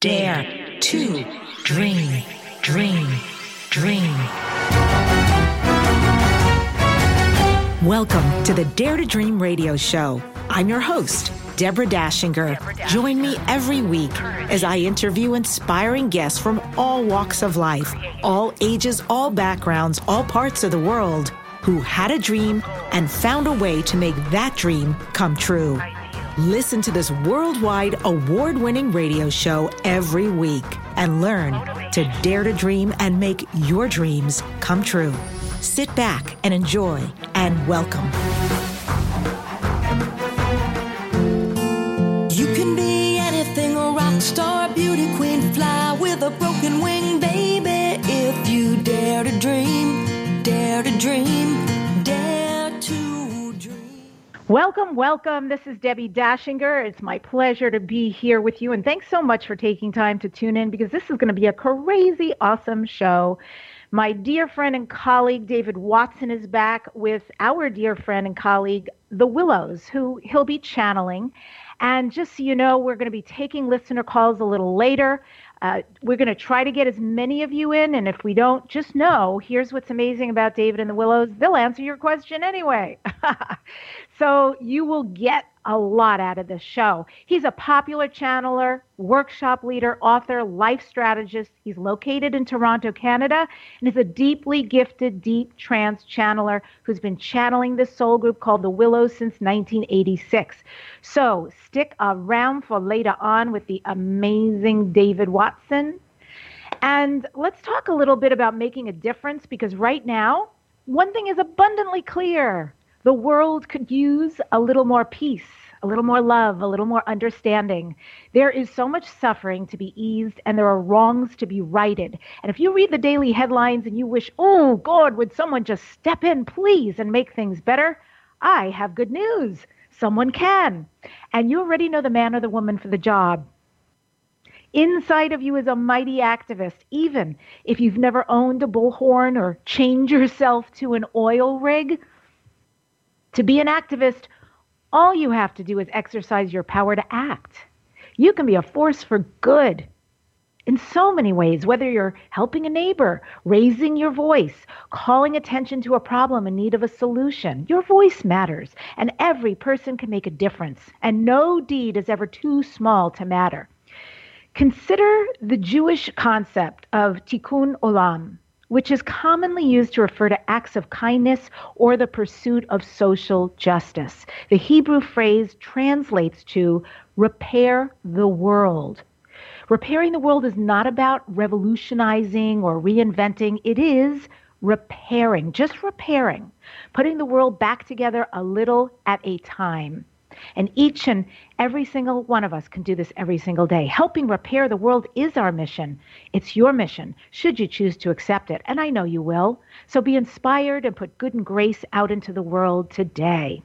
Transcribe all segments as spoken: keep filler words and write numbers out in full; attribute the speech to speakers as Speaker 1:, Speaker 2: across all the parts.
Speaker 1: Dare to dream, dream, dream. Welcome to the Dare to Dream radio show. I'm your host, Deborah Dashinger. Join me every week as I interview inspiring guests from all walks of life, all ages, all backgrounds, all parts of the world, who had a dream and found a way to make that dream come true. Listen to this worldwide award-winning radio show every week and learn to dare to dream and make your dreams come true. Sit back and enjoy, and welcome.
Speaker 2: You can be anything, a rock star, beauty queen, fly with a broken wing, baby. If you dare to dream, dare to dream, dare to dream.
Speaker 3: Welcome, welcome. This is Debbie Dashinger. It's my pleasure to be here with you. And thanks so much for taking time to tune in, because this is going to be a crazy, awesome show. My dear friend and colleague, David Watson, is back with our dear friend and colleague, The Willows, who he'll be channeling. And just so you know, we're going to be taking listener calls a little later. Uh, we're going to try to get as many of you in. And if we don't, just know, here's what's amazing about David and the Willows. They'll answer your question anyway. So you will get a lot out of this show. He's a popular channeler, workshop leader, author, life strategist. He's located in Toronto, Canada, and is a deeply gifted, deep trance channeler who's been channeling this soul group called the Willows since nineteen eighty-six. So stick around for later on with the amazing David Watson. And let's talk a little bit about making a difference, because right now, one thing is abundantly clear. The world could use a little more peace, a little more love, a little more understanding. There is so much suffering to be eased, and there are wrongs to be righted. And if you read the daily headlines and you wish, oh, God, would someone just step in, please, and make things better? I have good news. Someone can. And you already know the man or the woman for the job. Inside of you is a mighty activist, even if you've never owned a bullhorn or chained yourself to an oil rig. To be an activist, all you have to do is exercise your power to act. You can be a force for good in so many ways, whether you're helping a neighbor, raising your voice, calling attention to a problem in need of a solution. Your voice matters, and every person can make a difference, and no deed is ever too small to matter. Consider the Jewish concept of tikkun olam, which is commonly used to refer to acts of kindness or the pursuit of social justice. The Hebrew phrase translates to repair the world. Repairing the world is not about revolutionizing or reinventing. It is repairing, just repairing, putting the world back together a little at a time. And each and every single one of us can do this every single day. Helping repair the world is our mission. It's your mission, should you choose to accept it. And I know you will. So be inspired and put good and grace out into the world today.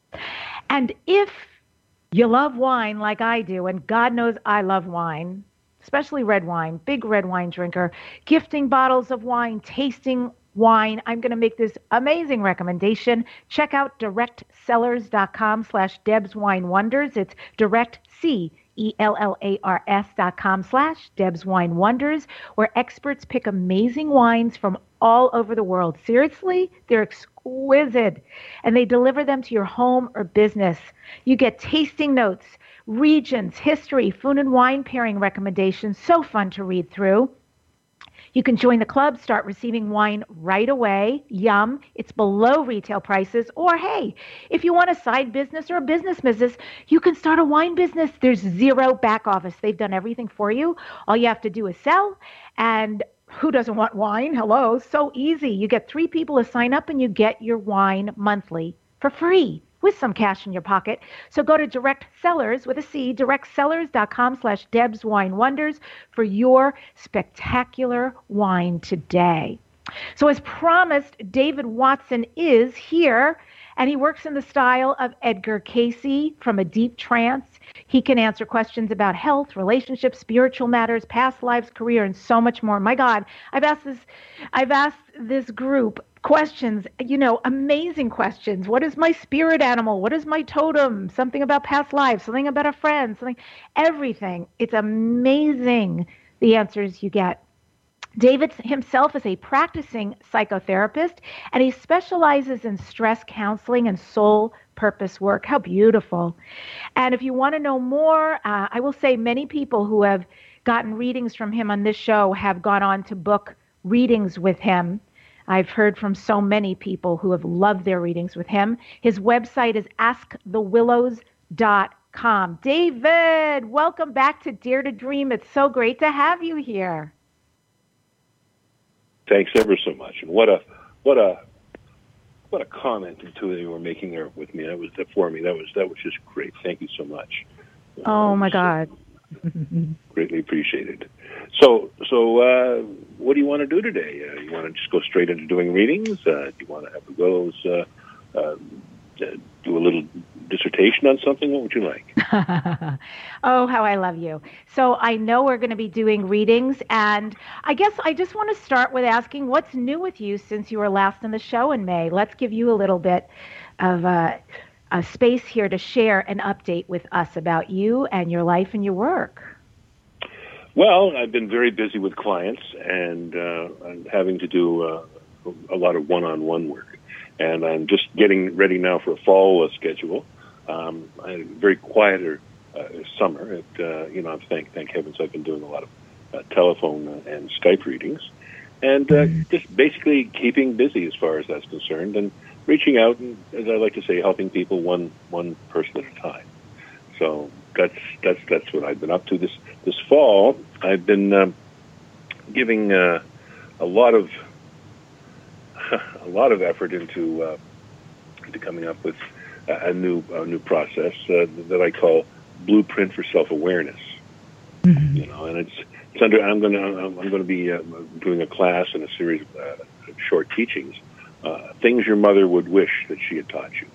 Speaker 3: And if you love wine like I do, and God knows I love wine, especially red wine, big red wine drinker, gifting bottles of wine, tasting wine, I'm going to make this amazing recommendation. Check out directsellers.com slash Deb's Wine Wonders. It's direct, C E L L A R S dot com slash Deb's Wine Wonders, where experts pick amazing wines from all over the world. Seriously, they're exquisite, and they deliver them to your home or business. You get tasting notes, regions, history, food and wine pairing recommendations. So fun to read through. You can join the club, start receiving wine right away. Yum. It's below retail prices. Or, hey, if you want a side business or a business business, you can start a wine business. There's zero back office. They've done everything for you. All you have to do is sell. And who doesn't want wine? Hello. So easy. You get three people to sign up, and you get your wine monthly for free, with some cash in your pocket. So go to Direct Sellers with a C, directsellers.com slash Deb's Wine Wonders for your spectacular wine today. So as promised, David Watson is here, and he works in the style of Edgar Cayce from a deep trance. He can answer questions about health, relationships, spiritual matters, past lives, career, and so much more. My God, I've asked this, I've asked this group questions, you know, amazing questions. What is my spirit animal? What is my totem? Something about past lives, something about a friend, something, everything. It's amazing the answers you get. David himself is a practicing psychotherapist, and he specializes in stress counseling and soul purpose work. How beautiful. And if you want to know more, uh, I will say many people who have gotten readings from him on this show have gone on to book readings with him. I've heard from so many people who have loved their readings with him. His website is ask the willows dot com. David, welcome back to Dare to Dream. It's so great to have you here.
Speaker 4: Thanks ever so much. And what a what a what a comment the two of you were making there with me. That was for me. That was that was just great. Thank you so much.
Speaker 3: Oh my God.
Speaker 4: Greatly appreciated. So, so uh, what do you want to do today? Uh, you want to just go straight into doing readings? Uh, do you want to have the Willows uh, uh, do a little dissertation on something? What would you like?
Speaker 3: Oh, how I love you. So I know we're going to be doing readings, and I guess I just want to start with asking what's new with you since you were last on the show in May. Let's give you a little bit of uh, a space here to share an update with us about you and your life and your work.
Speaker 4: Well, I've been very busy with clients and uh, I'm having to do uh, a lot of one-on-one work. And I'm just getting ready now for a fall uh, schedule. Um, I had a very quieter uh, summer. It, uh, you know, thank thank heavens I've been doing a lot of uh, telephone and Skype readings. And uh, just basically keeping busy as far as that's concerned and reaching out and, as I like to say, helping people one one person at a time. So that's that's that's what I've been up to this this fall. I've been um, giving uh, a lot of a lot of effort into uh, into coming up with a, a new a new process uh, that I call Blueprint for Self-Awareness. Mm-hmm. You know, and it's it's under I'm going to I'm going to be uh, doing a class and a series of uh, short teachings. Uh, things your mother would wish that she had taught you.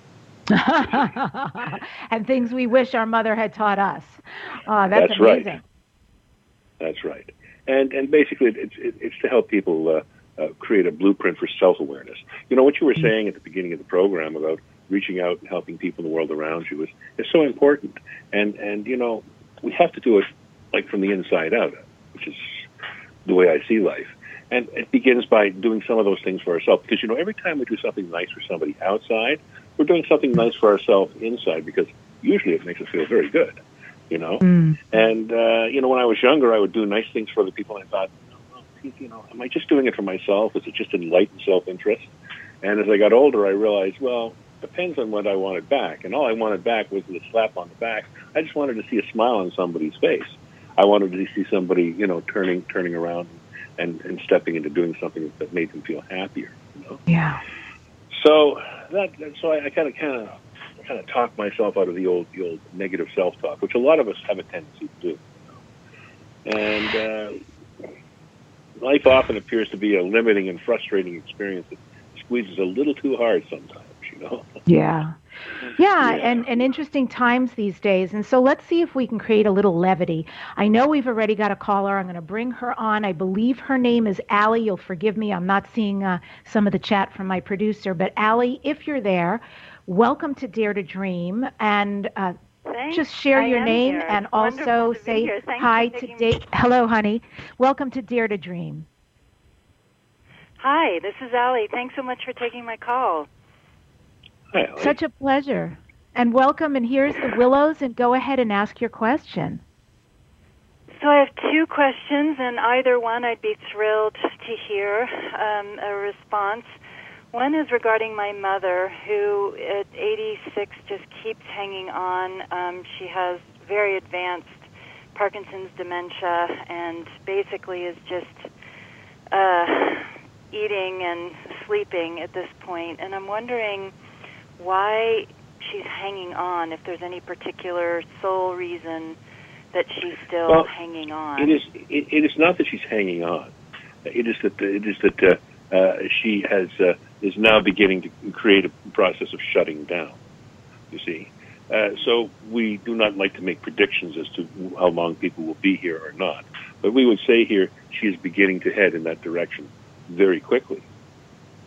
Speaker 3: And things we wish our mother had taught us. Uh, that's,
Speaker 4: that's
Speaker 3: amazing.
Speaker 4: Right. That's right. And and basically, it's it, it's to help people uh, uh, create a blueprint for self-awareness. You know, what you were saying at the beginning of the program about reaching out and helping people in the world around you is, is so important. And, and, you know, we have to do it, like, from the inside out, which is the way I see life. And it begins by doing some of those things for ourselves. Because, you know, every time we do something nice for somebody outside, we're doing something nice for ourselves inside, because usually it makes us feel very good, you know. Mm. And, uh, you know, when I was younger, I would do nice things for other people, and I thought, oh, you know, am I just doing it for myself? Is it just enlightened self-interest? And as I got older, I realized, well, it depends on what I wanted back. And all I wanted back was a slap on the back. I just wanted to see a smile on somebody's face. I wanted to see somebody, you know, turning turning around and, and stepping into doing something that made them feel happier, you know?
Speaker 3: Yeah.
Speaker 4: So that so I kind of kind of kind of talk myself out of the old the old negative self-talk, which a lot of us have a tendency to do. You know? And uh, life often appears to be a limiting and frustrating experience that squeezes a little too hard sometimes, you know.
Speaker 3: Yeah. Yeah, yeah, and, and interesting times these days. And so let's see if we can create a little levity. I know we've already got a caller. I'm going to bring her on. I believe her name is Allie. You'll forgive me. I'm not seeing uh, some of the chat from my producer. But Allie, if you're there, welcome to Dare to Dream. And uh, just share
Speaker 5: I
Speaker 3: your name
Speaker 5: here.
Speaker 3: and
Speaker 5: It's
Speaker 3: also
Speaker 5: to
Speaker 3: say hi to Dave. Hello, honey. Welcome to Dare to Dream.
Speaker 5: Hi, this is Allie. Thanks so much for taking my call.
Speaker 4: Hi, Allie.
Speaker 3: Such a pleasure. And welcome, and here's the Willows, and go ahead and ask your question.
Speaker 5: So I have two questions, and either one I'd be thrilled to hear um, a response. One is regarding my mother, who at eighty-six just keeps hanging on. Um, she has very advanced Parkinson's dementia and basically is just uh, eating and sleeping at this point. And I'm wondering why she's hanging on, if there's any particular sole reason that she's still
Speaker 4: well,
Speaker 5: hanging on.
Speaker 4: It is. It, it is not that she's hanging on. It is that. It is that uh, uh, she has uh, is now beginning to create a process of shutting down. You see, uh, so we do not like to make predictions as to how long people will be here or not. But we would say here she is beginning to head in that direction very quickly.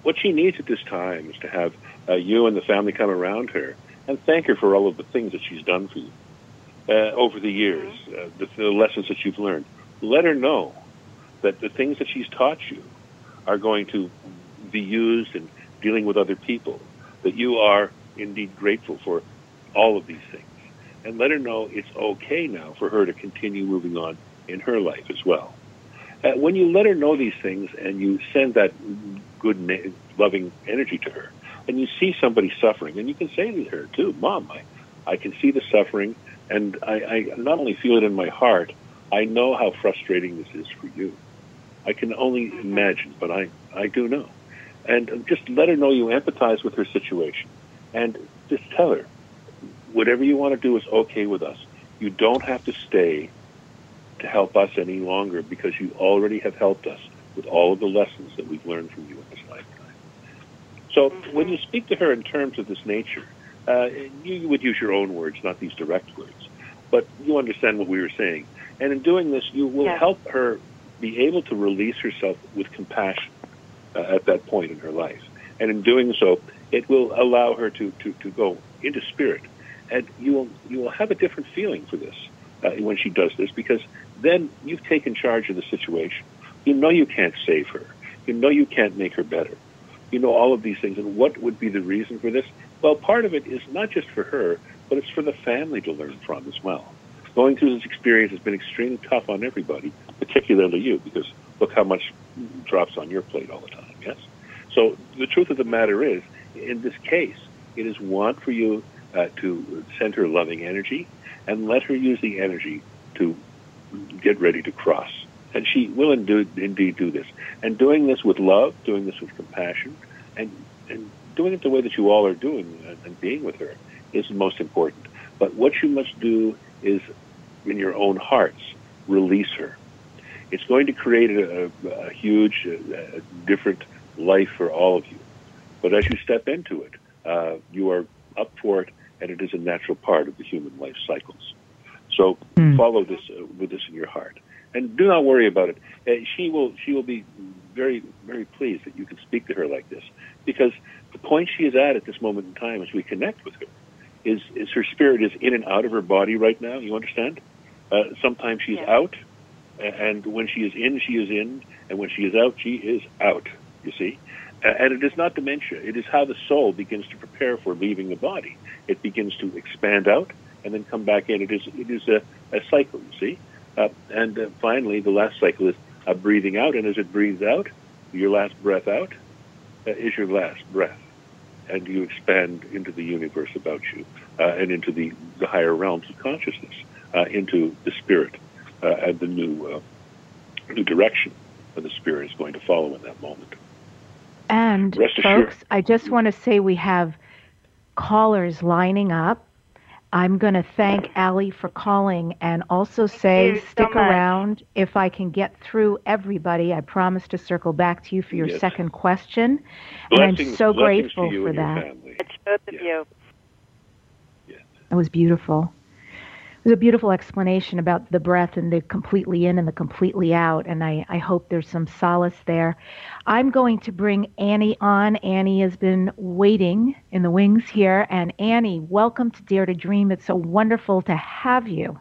Speaker 4: what she needs at this time is to have uh, you and the family come around her and thank her for all of the things that she's done for you uh, over the years, uh, the, the lessons that you've learned. Let her know that the things that she's taught you are going to be used in dealing with other people, that you are indeed grateful for all of these things. And let her know it's okay now for her to continue moving on in her life as well. Uh, when you let her know these things and you send that good, na- loving energy to her, and you see somebody suffering, and you can say to her, too, Mom, I, I can see the suffering, and I, I not only feel it in my heart, I know how frustrating this is for you. I can only imagine, but I, I do know. And just let her know you empathize with her situation. And just tell her, whatever you want to do is okay with us. You don't have to stay to help us any longer because you already have helped us with all of the lessons that we've learned from you in this lifetime. So mm-hmm. when you speak to her in terms of this nature, uh, you, you would use your own words, not these direct words. But you understand what we were saying. And in doing this, you will yes. help her be able to release herself with compassion uh, at that point in her life. And in doing so, it will allow her to, to, to go into spirit. And you will you will have a different feeling for this uh, when she does this, because then you've taken charge of the situation. You know you can't save her. You know you can't make her better. You know all of these things. And what would be the reason for this? Well, part of it is not just for her, but it's for the family to learn from as well. Going through this experience has been extremely tough on everybody, particularly you, because look how much drops on your plate all the time, yes? So the truth of the matter is, in this case, it is one for you uh, to send her loving energy and let her use the energy to get ready to cross. And she will indeed, indeed do this. And doing this with love, doing this with compassion, and, and doing it the way that you all are doing and, and being with her is most important. But what you must do is, in your own hearts, release her. It's going to create a, a, a huge, a, a different life for all of you. But as you step into it, uh, you are up for it, and it is a natural part of the human life cycles. So mm. follow this uh, with this in your heart, and do not worry about it. Uh, she will she will be very very pleased that you can speak to her like this, because the point she is at at this moment in time, as we connect with her, is is her spirit is in and out of her body right now. You understand? Uh, sometimes she's yeah. out, and when she is in, she is in, and when she is out, she is out. You see? And it is not dementia. It is how the soul begins to prepare for leaving the body. It begins to expand out and then come back in. It is it is a, a cycle, you see? Uh, and uh, finally, the last cycle is uh, breathing out. And as it breathes out, your last breath out uh, is your last breath. And you expand into the universe about you uh, and into the, the higher realms of consciousness, uh, into the spirit uh, and the new, uh, new direction that the spirit is going to follow in that moment.
Speaker 3: And
Speaker 4: Rest
Speaker 3: folks,
Speaker 4: assured.
Speaker 3: I just want to say we have callers lining up. I'm going to thank Allie for calling and also say
Speaker 5: so
Speaker 3: stick
Speaker 5: much.
Speaker 3: around. If I can get through everybody, I promise to circle back to you for your
Speaker 4: Yes.
Speaker 3: second question.
Speaker 4: Blessings,
Speaker 3: and I'm so grateful
Speaker 4: to you
Speaker 3: for
Speaker 4: and your
Speaker 3: that.
Speaker 4: family.
Speaker 5: It's both of
Speaker 4: Yeah.
Speaker 5: you.
Speaker 4: Yes.
Speaker 3: It was beautiful. It was a beautiful explanation about the breath and the completely in and the completely out, and I, I hope there's some solace there. I'm going to bring Annie on. Annie has been waiting in the wings here, and Annie, welcome to Dare to Dream. It's so wonderful to have you.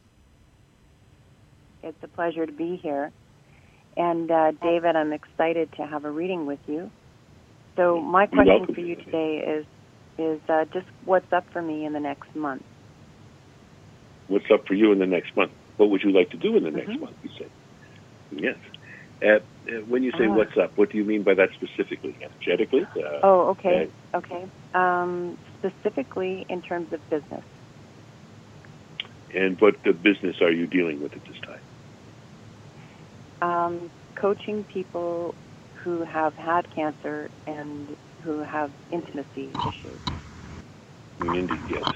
Speaker 6: It's a pleasure to be here. And uh, David, I'm excited to have a reading with you. So my question for you today is, is uh, just what's up for me in the next month?
Speaker 4: What's up for you in the next month? What would you like to do in the next
Speaker 6: Mm-hmm.
Speaker 4: month, you say? Yes. Uh, uh, when you say
Speaker 6: uh,
Speaker 4: what's up, what do you mean by that specifically? Energetically? Uh,
Speaker 6: oh, okay.
Speaker 4: Uh,
Speaker 6: okay. Um, specifically in terms of business.
Speaker 4: and what uh, business are you dealing with at this time?
Speaker 6: Um, coaching people who have had cancer and who have intimacy issues.
Speaker 4: Indeed, yes.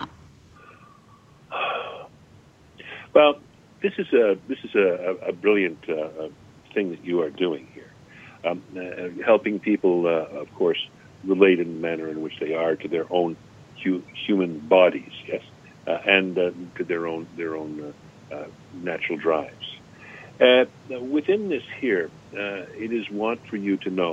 Speaker 4: Well, this is a this is a, a brilliant uh, thing that you are doing here, um, uh, helping people, uh, of course, relate in the manner in which they are to their own hu- human bodies, yes, uh, and uh, to their own their own uh, uh, natural drives. Uh, within this here, uh, it is want for you to know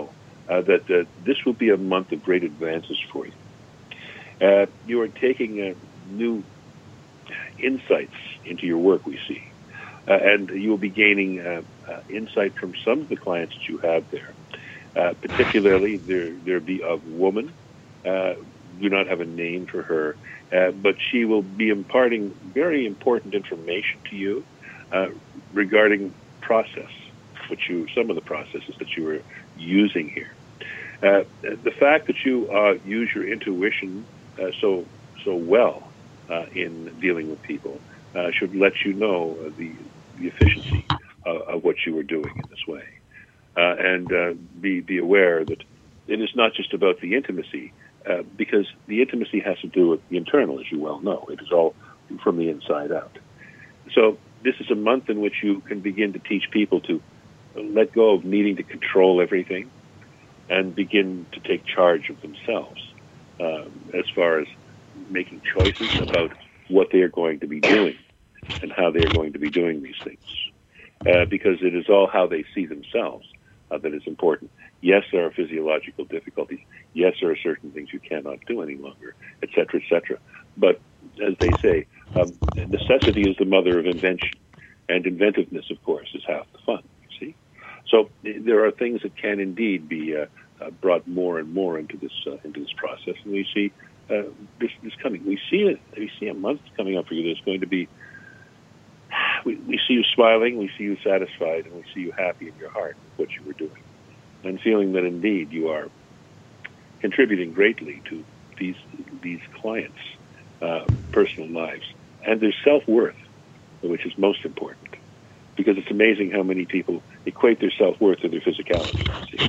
Speaker 4: uh, that uh, this will be a month of great advances for you. Uh, you are taking uh, new insights into your work, we see. Uh, and you will be gaining uh, uh, insight from some of the clients that you have there. Uh, particularly, there there be a woman. Uh, do not have a name for her, uh, but she will be imparting very important information to you uh, regarding process, which you some of the processes that you are using here. Uh, the fact that you uh, use your intuition uh, so so well uh, in dealing with people uh, should let you know uh, the the efficiency uh, of what you are doing in this way. Uh, and uh, be be aware that it is not just about the intimacy, uh, because the intimacy has to do with the internal, as you well know. It is all from the inside out. So this is a month in which you can begin to teach people to let go of needing to control everything and begin to take charge of themselves um, as far as making choices about what they are going to be doing and how they are going to be doing these things. Uh, because it is all how they see themselves Uh, that is important. Yes, there are physiological difficulties. Yes, there are certain things you cannot do any longer, et cetera, et cetera. But as they say, um, necessity is the mother of invention, and inventiveness, of course, is half the fun. You see, so there are things that can indeed be uh, uh, brought more and more into this uh, into this process, and we see uh, this, this coming. We see it. We see a month coming up for you that's going to be. We, we see you smiling, we see you satisfied, and we see you happy in your heart with what you were doing, and feeling that indeed you are contributing greatly to these these clients' uh, personal lives and their self-worth, which is most important, because it's amazing how many people equate their self-worth to their physicality. See?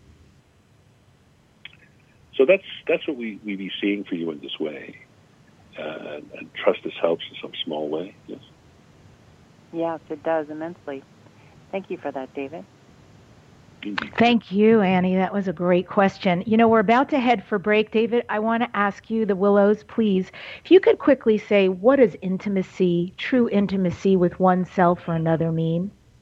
Speaker 4: So that's that's what we we be seeing for you in this way, uh, and, and trust this helps in some small way. Yes.
Speaker 6: Yes, it does immensely. Thank you for that, David.
Speaker 3: Thank you, Annie. That was a great question. You know, we're about to head for break. David, I want to ask you, the Willows, please, if you could quickly say, what does intimacy, true intimacy with oneself or another mean?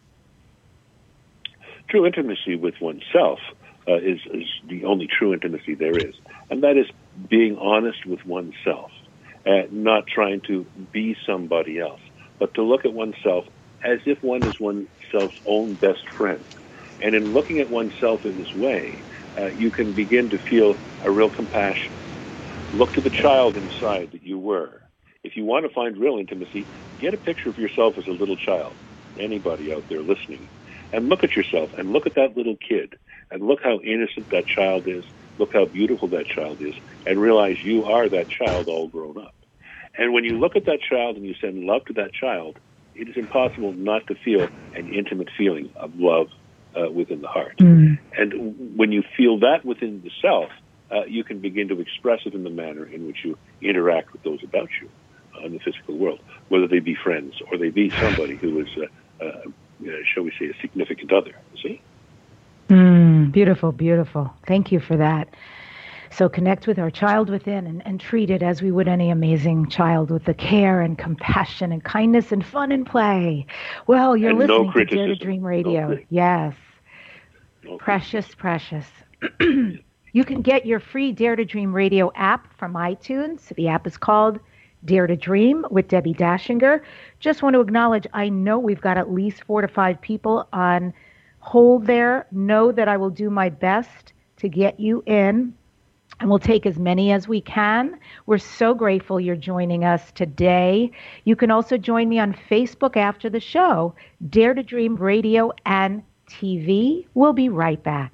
Speaker 4: True intimacy with oneself uh, is, is the only true intimacy there is. And that is being honest with oneself, uh, not trying to be somebody else, but to look at oneself as if one is oneself's own best friend. And in looking at oneself in this way, uh, you can begin to feel a real compassion. Look to the child inside that you were. If you want to find real intimacy, get a picture of yourself as a little child, anybody out there listening, and look at yourself and look at that little kid and look how innocent that child is, look how beautiful that child is, and realize you are that child all grown up. And when you look at that child and you send love to that child, it is impossible not to feel an intimate feeling of love uh, within the heart. Mm. And when you feel that within the self, uh, you can begin to express it in the manner in which you interact with those about you uh, in the physical world, whether they be friends or they be somebody who is, uh, uh, uh, shall we say, a significant other. See?
Speaker 3: Mm, beautiful, beautiful. Thank you for that. So connect with our child within and, and treat it as we would any amazing child, with the care and compassion and kindness and fun and play. Well, you're
Speaker 4: and
Speaker 3: listening
Speaker 4: no
Speaker 3: to Dare to Dream Radio.
Speaker 4: No
Speaker 3: yes. No precious, precious. You can get your free Dare to Dream Radio app from iTunes. The app is called Dare to Dream with Debbie Dashinger. Just want to acknowledge, I know we've got at least four to five people on hold there. Know that I will do my best to get you in. And we'll take as many as we can. We're so grateful you're joining us today. You can also join me on Facebook after the show, Dare to Dream Radio and T V. We'll be right back.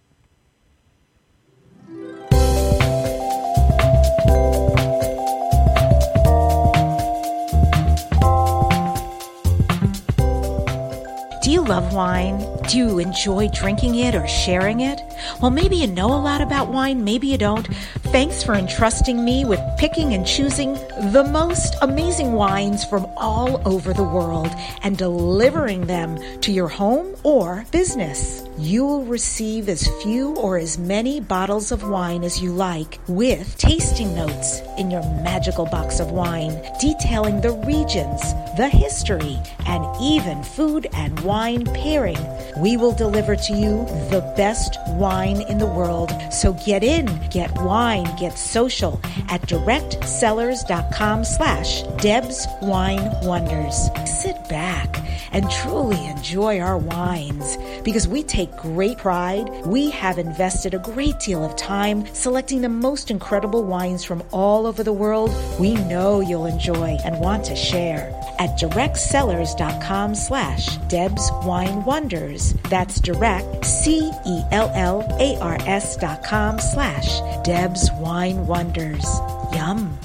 Speaker 1: Do you love wine? Do you enjoy drinking it or sharing it? Well, maybe you know a lot about wine, maybe you don't. Thanks for entrusting me with picking and choosing the most amazing wines from all over the world and delivering them to your home or business. You will receive as few or as many bottles of wine as you like, with tasting notes in your magical box of wine detailing the regions, the history, and even food and wine pairing. We will deliver to you the best wine wine in the world. So get in, get wine, get social at directsellers.com slash Deb's Wine Wonders. Sit back and truly enjoy our wines because we take great pride. We have invested a great deal of time selecting the most incredible wines from all over the world we know you'll enjoy and want to share at directsellers.com slash Deb's Wine Wonders. That's direct, C E L L A R S dot com slash Deb's Wine Wonders. Yum.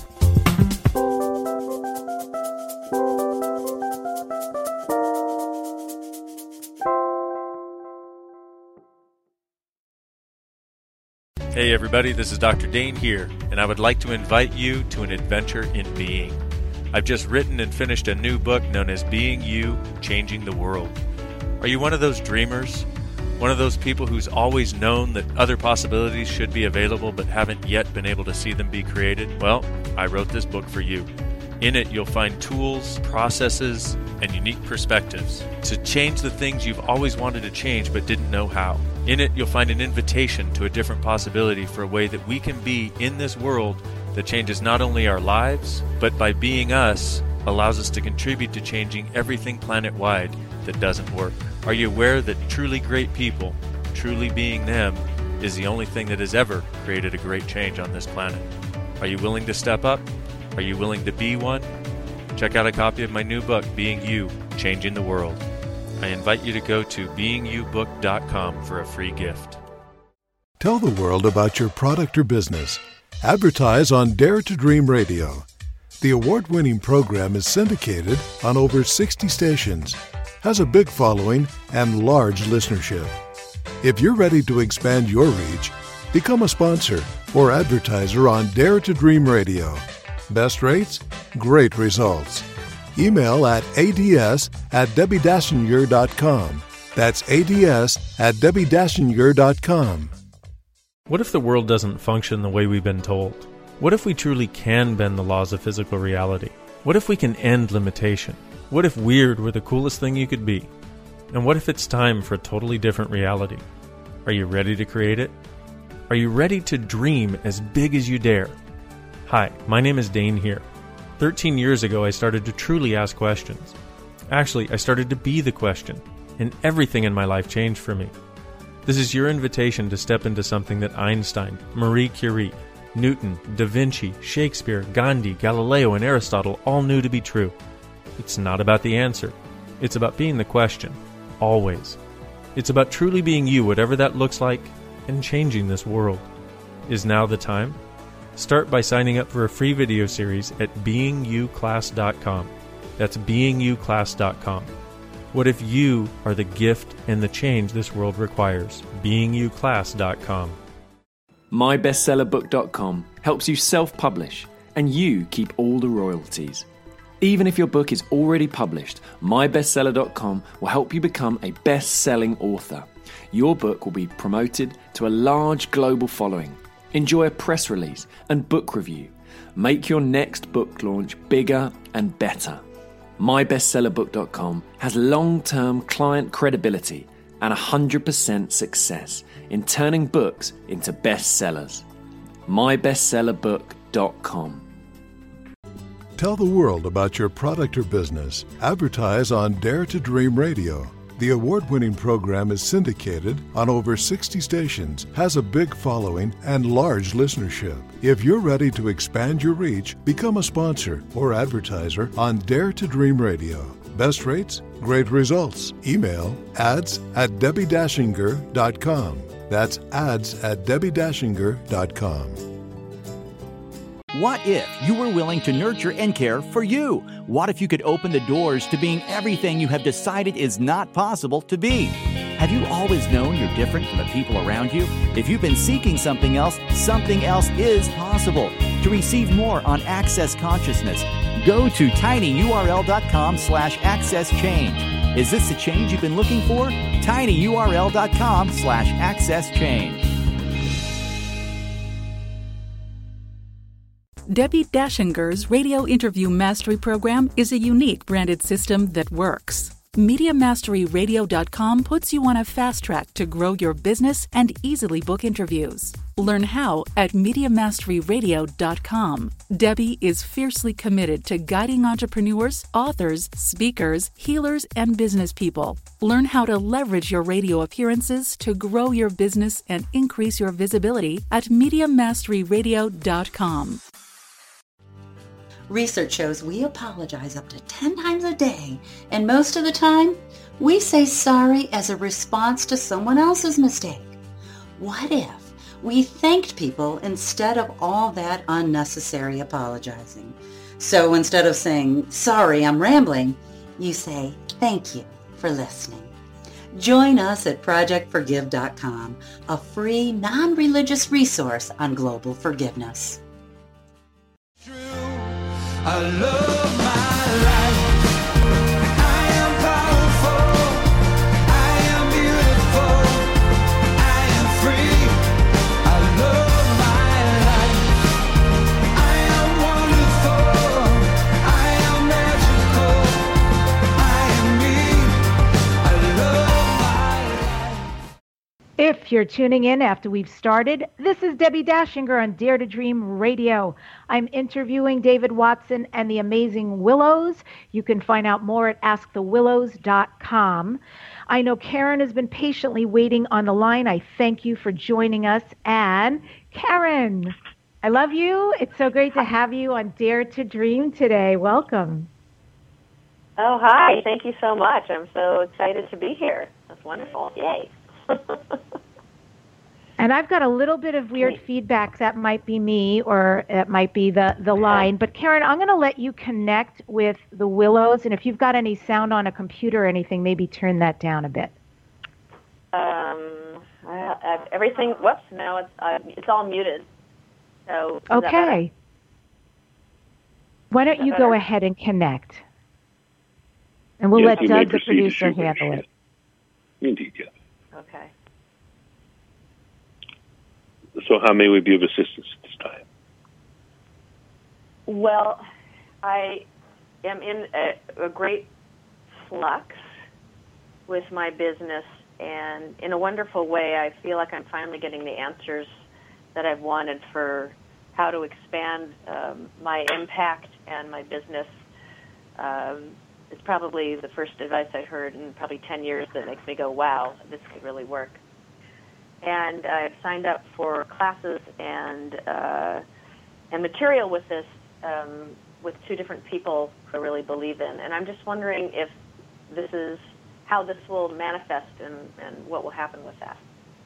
Speaker 7: Hey everybody, this is Doctor Dane here, and I would like to invite you to an adventure in being. I've just written and finished a new book known as Being You, Changing the World. Are you one of those dreamers? One of those people who's always known that other possibilities should be available but haven't yet been able to see them be created? Well, I wrote this book for you. In it, you'll find tools, processes, and unique perspectives to change the things you've always wanted to change but didn't know how. In it, you'll find an invitation to a different possibility for a way that we can be in this world that changes not only our lives, but by being us, allows us to contribute to changing everything planet-wide that doesn't work. Are you aware that truly great people, truly being them, is the only thing that has ever created a great change on this planet? Are you willing to step up? Are you willing to be one? Check out a copy of my new book, Being You, Changing the World. I invite you to go to being you book dot com for a free gift.
Speaker 8: Tell the world about your product or business. Advertise on Dare to Dream Radio. The award-winning program is syndicated on over sixty stations, has a big following, and large listenership. If you're ready to expand your reach, become a sponsor or advertiser on Dare to Dream Radio. Best rates? Great results. Email at ads at debbie dachinger dot com. That's ads at debbie dachinger dot com.
Speaker 7: What if the world doesn't function the way we've been told? What if we truly can bend the laws of physical reality? What if we can end limitation? What if weird were the coolest thing you could be? And what if it's time for a totally different reality? Are you ready to create it? Are you ready to dream as big as you dare? Hi, my name is Dane here. thirteen years ago, I started to truly ask questions. Actually, I started to be the question, and everything in my life changed for me. This is your invitation to step into something that Einstein, Marie Curie, Newton, Da Vinci, Shakespeare, Gandhi, Galileo, and Aristotle all knew to be true. It's not about the answer. It's about being the question, always. It's about truly being you, whatever that looks like, and changing this world. Is now the time? Start by signing up for a free video series at being you class dot com. That's being you class dot com. What if you are the gift and the change this world requires? being you class dot com.
Speaker 9: my bestseller book dot com helps you self-publish, and you keep all the royalties. Even if your book is already published, my bestseller dot com will help you become a best-selling author. Your book will be promoted to a large global following. Enjoy a press release and book review. Make your next book launch bigger and better. my bestseller book dot com has long-term client credibility and one hundred percent success in turning books into bestsellers. my bestseller book dot com.
Speaker 8: Tell the world about your product or business. Advertise on Dare to Dream Radio. The award-winning program is syndicated on over sixty stations, has a big following, and large listenership. If you're ready to expand your reach, become a sponsor or advertiser on Dare to Dream Radio. Best rates? Great results. Email ads at debbie dachinger dot com. That's ads at debbie dachinger dot com.
Speaker 10: What if you were willing to nurture and care for you? What if you could open the doors to being everything you have decided is not possible to be? Have you always known you're different from the people around you? If you've been seeking something else, something else is possible. To receive more on Access Consciousness, go to tinyurl dot com slash access change. Is this the change you've been looking for? tinyurl dot com slash access change.
Speaker 11: Debbie Dachinger's Radio Interview Mastery Program is a unique branded system that works. Media Mastery Radio dot com puts you on a fast track to grow your business and easily book interviews. Learn how at Media Mastery Radio dot com. Debbie is fiercely committed to guiding entrepreneurs, authors, speakers, healers, and business people. Learn how to leverage your radio appearances to grow your business and increase your visibility at Media Mastery Radio dot com.
Speaker 12: Research shows we apologize up to ten times a day, and most of the time, we say sorry as a response to someone else's mistake. What if we thanked people instead of all that unnecessary apologizing? So instead of saying, sorry, I'm rambling, you say, thank you for listening. Join us at Project Forgive dot com, a free, non-religious resource on global forgiveness.
Speaker 2: I love my life. I am powerful. I am beautiful. I am free. I love my life. I am wonderful. I am magical. I am me. I love my life.
Speaker 3: If you're tuning in after we've started, this is Debbie Dashinger on Dare to Dream Radio. I'm interviewing David Watson and the Amazing Willows. You can find out more at ask the willows dot com. I know Karen has been patiently waiting on the line. I thank you for joining us. And Karen, I love you. It's so great to have you on Dare to Dream today. Welcome.
Speaker 13: Oh, hi. Thank you so much. I'm so excited to be here. That's wonderful. Yay.
Speaker 3: And I've got a little bit of weird feedback. That might be me or it might be the, the line. But Karen, I'm going to let you connect with the Willows. And if you've got any sound on a computer or anything, maybe turn that down a bit.
Speaker 13: Um, I, I, everything, whoops, now it's, uh, it's all muted. So
Speaker 3: okay. Why don't you
Speaker 13: better?
Speaker 3: go ahead and connect? And we'll
Speaker 4: Yes,
Speaker 3: let
Speaker 4: you
Speaker 3: Doug,
Speaker 4: may
Speaker 3: the
Speaker 4: proceed
Speaker 3: producer,
Speaker 4: as you wish.
Speaker 3: handle it.
Speaker 4: Indeed, yes.
Speaker 13: Okay.
Speaker 4: So how may we be of assistance at this time?
Speaker 13: Well, I am in a, a great flux with my business, and in a wonderful way, I feel like I'm finally getting the answers that I've wanted for how to expand um, my impact and my business. Um, it's probably the first advice I heard in probably ten years that makes me go, wow, this could really work. And I've signed up for classes and uh, and material with this, um, with two different people who I really believe in. And I'm just wondering if this is how this will manifest and, and what will happen with that.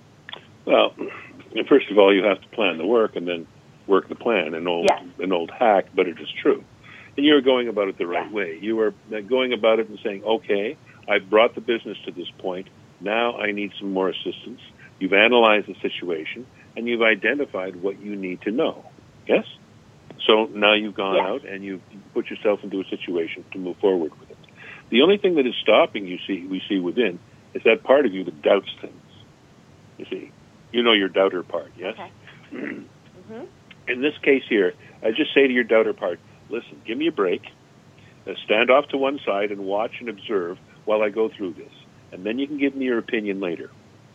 Speaker 4: Well, first of all, you have to plan the work and then work the plan. An old,
Speaker 13: yes.
Speaker 4: an old hack, but it is true. And you're going about it the right yeah. way. You are going about it and saying, okay, I've brought the business to this point. Now I need some more assistance. You've analyzed the situation, and you've identified what you need to know. Yes? So now you've gone yes. out and you've put yourself into a situation to move forward with it. The only thing that is stopping you see we see within is that part of you that doubts things. You see, you know your doubter part, yes?
Speaker 13: Okay. mm-hmm.
Speaker 4: In this case here, I just say to your doubter part, listen, give me a break, uh, stand off to one side and watch and observe while I go through this, and then you can give me your opinion later.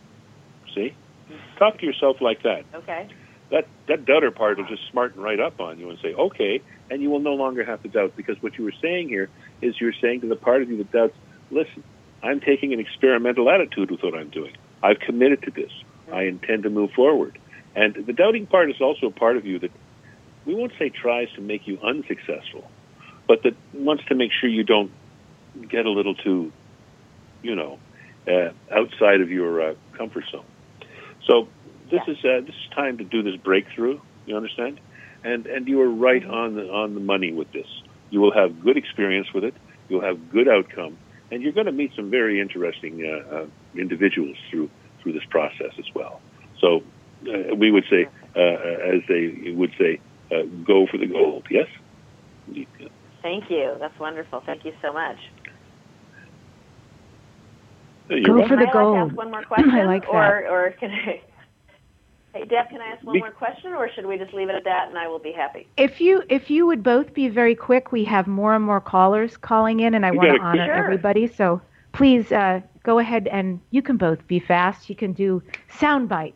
Speaker 4: See? Talk to yourself like that.
Speaker 13: Okay.
Speaker 4: That that doubter part will just smarten right up on you and say, okay, and you will no longer have to doubt, because what you were saying here is you're saying to the part of you that doubts, listen, I'm taking an experimental attitude with what I'm doing. I've committed to this. Mm-hmm. I intend to move forward. And the doubting part is also a part of you that we won't say tries to make you unsuccessful, but that wants to make sure you don't get a little too, you know, uh, outside of your uh, comfort zone. So this yeah. is uh, this is time to do this breakthrough. You understand? And and you are right mm-hmm. on the on the money with this. You will have good experience with it. You'll have good outcome, and you're going to meet some very interesting uh, uh, individuals through through this process as well. So uh, we would say, uh, as they would say, uh, go for the gold. Yes.
Speaker 13: Thank you. That's wonderful. Thank you so much.
Speaker 4: You're
Speaker 3: go
Speaker 4: welcome.
Speaker 3: for the
Speaker 13: can I
Speaker 3: gold.
Speaker 13: Like ask one more question?
Speaker 3: I like that.
Speaker 13: Or, or can I... Hey, Deb, can I ask one
Speaker 4: Me-
Speaker 13: more question, or should we just leave it at that and I will be happy?
Speaker 3: If you if you would both be very quick, we have more and more callers calling in, and I
Speaker 4: You
Speaker 3: want to
Speaker 4: gotta-
Speaker 3: honor
Speaker 13: Sure.
Speaker 3: everybody. So please uh, go ahead and you can both be fast. You can do sound bites.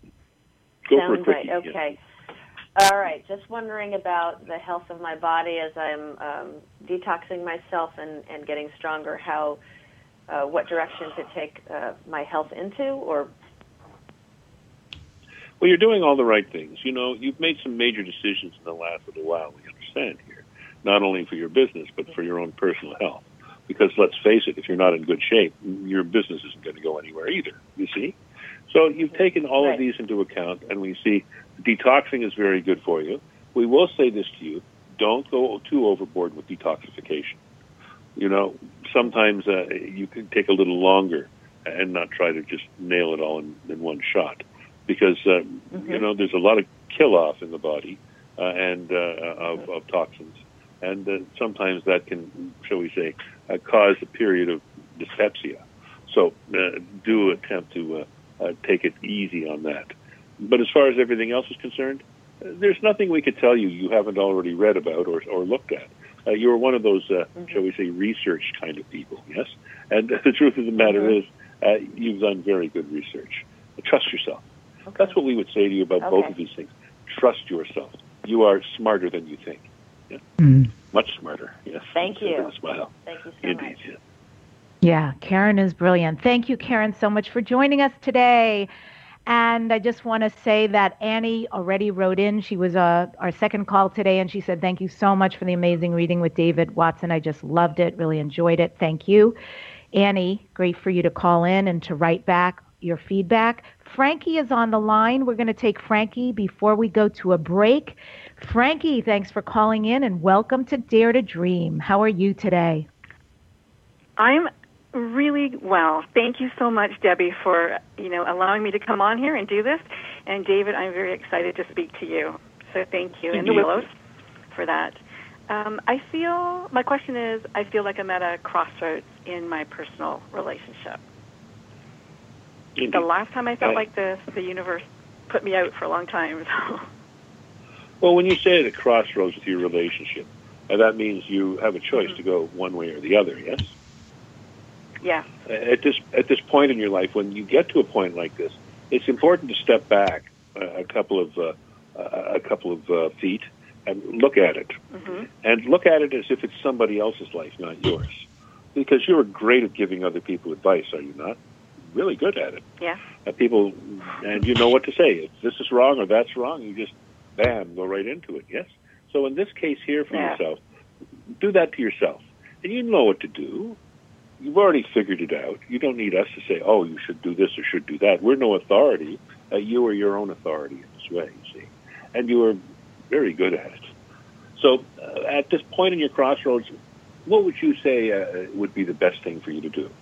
Speaker 4: Go
Speaker 13: Sound
Speaker 4: for a quickie.
Speaker 13: bite. Okay. Yeah. All right. Just wondering about the health of my body as I'm um, detoxing myself and, and getting stronger. How, uh, what direction to take uh, my health into, or
Speaker 4: Well, you're doing all the right things. You know, you've made some major decisions in the last little while, we understand here, not only for your business, but for your own personal health. Because let's face it, if you're not in good shape, your business isn't going to go anywhere either, you see? So you've taken all
Speaker 13: Right.
Speaker 4: of these into account, and we see detoxing is very good for you. We will say this to you, don't go too overboard with detoxification. You know, sometimes uh, you can take a little longer and not try to just nail it all in, in one shot. Because, uh, mm-hmm. you know, there's a lot of kill-off in the body uh, and uh, of, of toxins. And uh, sometimes that can, shall we say, uh, cause a period of dyspepsia. So uh, do attempt to uh, uh, take it easy on that. But as far as everything else is concerned, uh, there's nothing we could tell you you haven't already read about or, or looked at. Uh, you're one of those, uh, mm-hmm. shall we say, research kind of people, yes? And the truth of the matter mm-hmm. is uh, you've done very good research. Trust yourself. Okay. That's what we would say to you about okay. both of these things. Trust yourself. You are smarter than you think. Yeah? Mm. Much smarter. Yes.
Speaker 13: Thank you.
Speaker 4: Smile.
Speaker 13: Thank you so
Speaker 4: Indeed,
Speaker 13: much.
Speaker 4: Yeah.
Speaker 3: Yeah, Karen is brilliant. Thank you, Karen, so much for joining us today. And I just want to say that Annie already wrote in. She was uh, our second call today, and she said, thank you so much for the amazing reading with David Watson. I just loved it, really enjoyed it. Thank you. Annie, great for you to call in and to write back your feedback. Frankie is on the line. We're going to take Frankie before we go to a break. Frankie, thanks for calling in and welcome to Dare to Dream. How are you today?
Speaker 14: I'm really well. Thank you so much, Debbie, for, you know, allowing me to come on here and do this. And David, I'm very excited to speak to you. So thank you. And the Willows for that. Um, I feel, my question is, I feel like I'm at a crossroads in my personal relationship. Indeed. The last time I felt uh, like this, the universe put me out for a long time. So.
Speaker 4: Well, when you say at a crossroads with your relationship, uh, that means you have a choice mm-hmm. to go one way or the other, yes?
Speaker 14: Yeah.
Speaker 4: Uh, at this at this point in your life, when you get to a point like this, it's important to step back uh, a couple of uh, uh, a couple of uh, feet and look at it, mm-hmm. and look at it as if it's somebody else's life, not yours, because you're great at giving other people advice, are you not? Really good at it.
Speaker 14: Yeah.
Speaker 4: Uh, people, and you know what to say. If this is wrong or that's wrong, you just, bam, go right into it, yes? So in this case here for yeah. yourself, do that to yourself. And you know what to do. You've already figured it out. You don't need us to say, oh, you should do this or should do that. We're no authority. Uh, you are your own authority in this way, you see. And you are very good at it. So uh, at this point in your crossroads, what would you say uh, would be the best thing for you to do?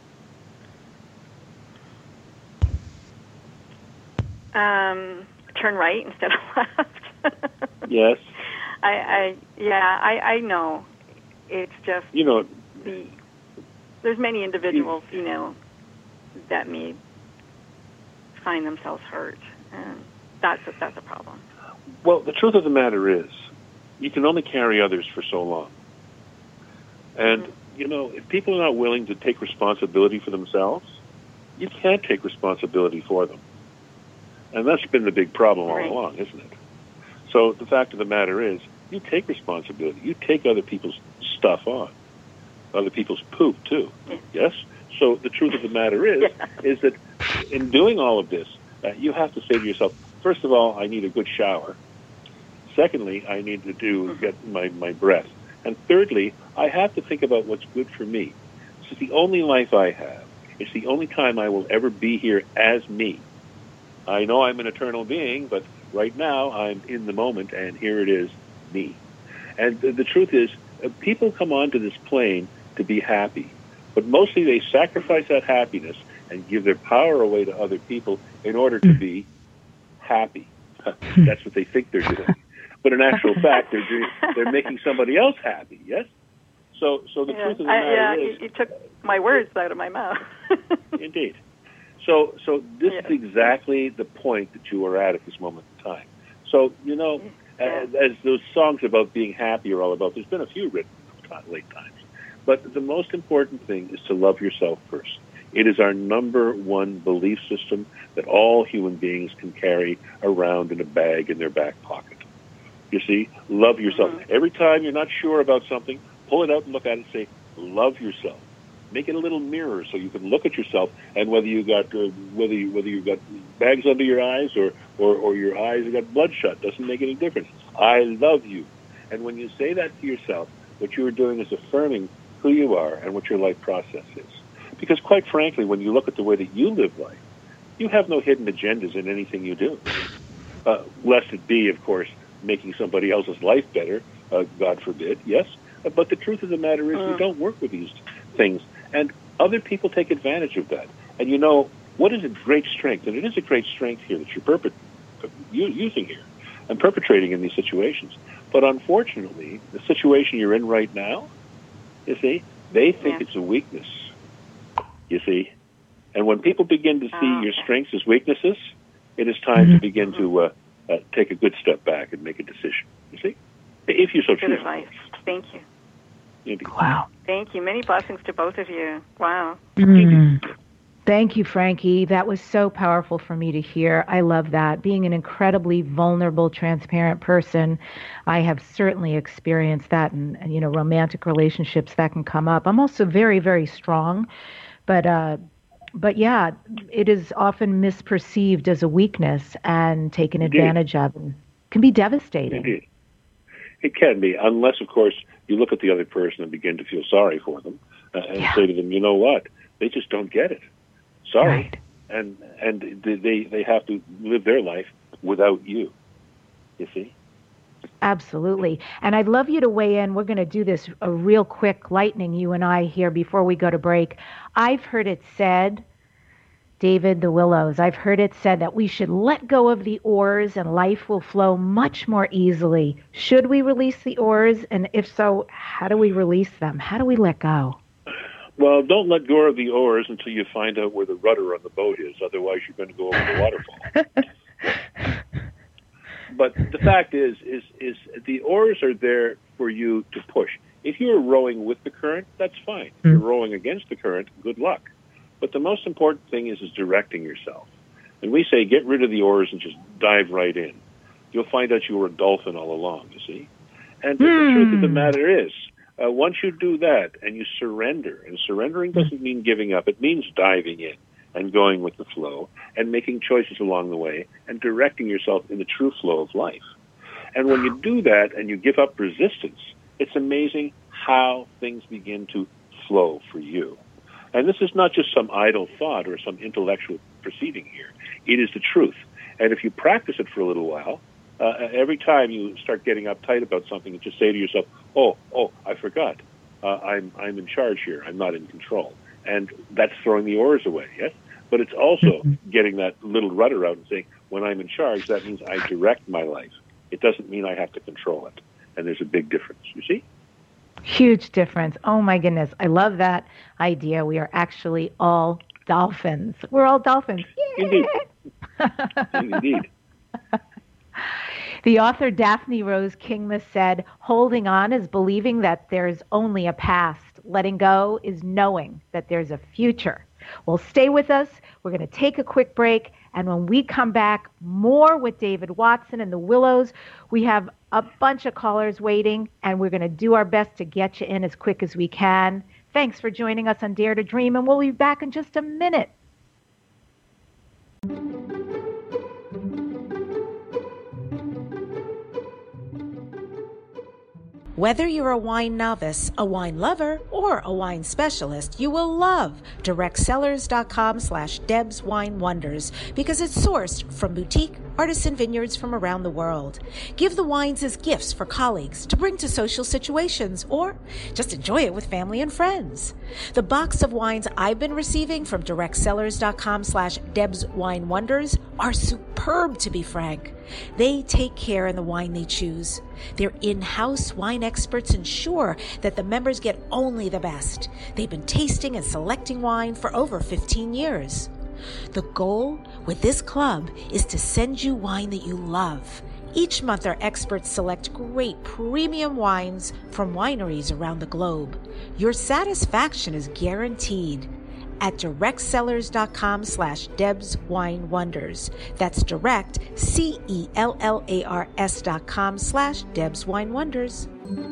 Speaker 14: Um, turn right instead of left.
Speaker 4: Yes.
Speaker 14: I, I yeah, I, I know. It's just
Speaker 4: you know.
Speaker 14: The, there's many individuals, you know, that may find themselves hurt, and that's a, that's a problem.
Speaker 4: Well, the truth of the matter is, you can only carry others for so long, and mm-hmm. you know, if people are not willing to take responsibility for themselves, you can't take responsibility for them. And that's been the big problem all right. along, isn't it? So the fact of the matter is, you take responsibility. You take other people's stuff on, other people's poop, too. Yeah. Yes? So the truth of the matter is, yeah. is that in doing all of this, uh, you have to say to yourself, first of all, I need a good shower. Secondly, I need to do mm-hmm. get my, my breath. And thirdly, I have to think about what's good for me. This is the only life I have. It's the only time I will ever be here as me. I know I'm an eternal being, but right now I'm in the moment, and here it is, me. And the, the truth is, uh, people come onto this plane to be happy, but mostly they sacrifice that happiness and give their power away to other people in order to be happy. That's what they think they're doing. But in actual fact, they're doing, they're making somebody else happy, yes? So so the
Speaker 14: yeah,
Speaker 4: truth of the
Speaker 14: I,
Speaker 4: matter
Speaker 14: yeah,
Speaker 4: is...
Speaker 14: you, you took my words out of my mouth.
Speaker 4: Indeed. So so this
Speaker 14: yeah.
Speaker 4: is exactly the point that you are at at this moment in time. So, you know, yeah. as, as those songs about being happy are all about, there's been a few written in late times. But the most important thing is to love yourself first. It is our number one belief system that all human beings can carry around in a bag in their back pocket. You see, love yourself. Mm-hmm. Every time you're not sure about something, pull it out and look at it and say, love yourself. Make it a little mirror so you can look at yourself, and whether you got uh, whether you whether you've got bags under your eyes or, or, or your eyes have got bloodshot doesn't make any difference. I love you. And when you say that to yourself, what you are doing is affirming who you are and what your life process is. Because quite frankly, when you look at the way that you live life, you have no hidden agendas in anything you do. Uh, lest it be, of course, making somebody else's life better, uh, God forbid, yes. Uh, but the truth of the matter is uh. we don't work with these things. And other people take advantage of that. And you know, what is a great strength? And it is a great strength here that you're perpet- using here and perpetrating in these situations. But unfortunately, the situation you're in right now, you see, they think yeah. it's a weakness, you see. And when people begin to see oh, your strengths as weaknesses, it is time mm-hmm. to begin to uh, uh, take a good step back and make a decision, you see, if you so choose.
Speaker 14: Good advice. Thank you.
Speaker 4: Indeed.
Speaker 3: Wow.
Speaker 14: Thank you. Many blessings to both of you. Wow.
Speaker 3: Mm. Thank you, Frankie. That was so powerful for me to hear. I love that. Being an incredibly vulnerable, transparent person, I have certainly experienced that in, you know, romantic relationships that can come up. I'm also very, very strong, but uh, but yeah, it is often misperceived as a weakness and taken
Speaker 4: Indeed.
Speaker 3: advantage of, and can be devastating.
Speaker 4: Indeed. It can be, unless, of course, you look at the other person and begin to feel sorry for them uh, and yeah. say to them, you know what, they just don't get it. Sorry.
Speaker 3: Right.
Speaker 4: And and they, they have to live their life without you, you see?
Speaker 3: Absolutely. And I'd love you to weigh in. We're going to do this a real quick lightning, you and I, here before we go to break. I've heard it said, David the Willows, I've heard it said that we should let go of the oars and life will flow much more easily. Should we release the oars? And if so, how do we release them? How do we let go?
Speaker 4: Well, don't let go of the oars until you find out where the rudder on the boat is. Otherwise, you're going to go over the waterfall. But the fact is, is, is the oars are there for you to push. If you're rowing with the current, that's fine. If you're rowing against the current, good luck. But the most important thing is, is directing yourself. And we say, get rid of the oars and just dive right in. You'll find out you were a dolphin all along, you see. And mm. the truth of the matter is, uh, once you do that and you surrender, and surrendering doesn't mean giving up, it means diving in and going with the flow and making choices along the way and directing yourself in the true flow of life. And when you do that and you give up resistance, it's amazing how things begin to flow for you. And this is not just some idle thought or some intellectual proceeding here. It is the truth. And if you practice it for a little while, uh, every time you start getting uptight about something, you just say to yourself, oh, oh, I forgot. Uh, I'm I'm in charge here. I'm not in control. And that's throwing the oars away, yes? But it's also getting that little rudder out and saying, when I'm in charge, that means I direct my life. It doesn't mean I have to control it. And there's a big difference, you see?
Speaker 3: Huge difference. Oh, my goodness. I love that idea. We are actually all dolphins. We're all dolphins. Yeah.
Speaker 4: Indeed. Indeed.
Speaker 3: The author Daphne Rose Kingma said, holding on is believing that there's only a past. Letting go is knowing that there's a future. Well, stay with us. We're going to take a quick break. And when we come back, more with David Watson and the Willows. We have a bunch of callers waiting, and we're going to do our best to get you in as quick as we can. Thanks for joining us on Dare to Dream, and we'll be back in just a minute.
Speaker 1: Whether you're a wine novice, a wine lover, or a wine specialist, you will love directsellers.com slash Deb's Wine Wonders because it's sourced from boutique artisan vineyards from around the world. Give the wines as gifts for colleagues to bring to social situations or just enjoy it with family and friends. The box of wines I've been receiving from directsellers.com slash Deb's Wine Wonders are superb, to be frank. They take care in the wine they choose. Their in-house wine experts ensure that the members get only the best. They've been tasting and selecting wine for over fifteen years. The goal with this club is to send you wine that you love, Each month, our experts select great premium wines from wineries around the globe. Your satisfaction is guaranteed at directsellers.com slash Deb's Wine Wonders. That's direct, C E L L A R S dot com slash Deb's Wine Wonders.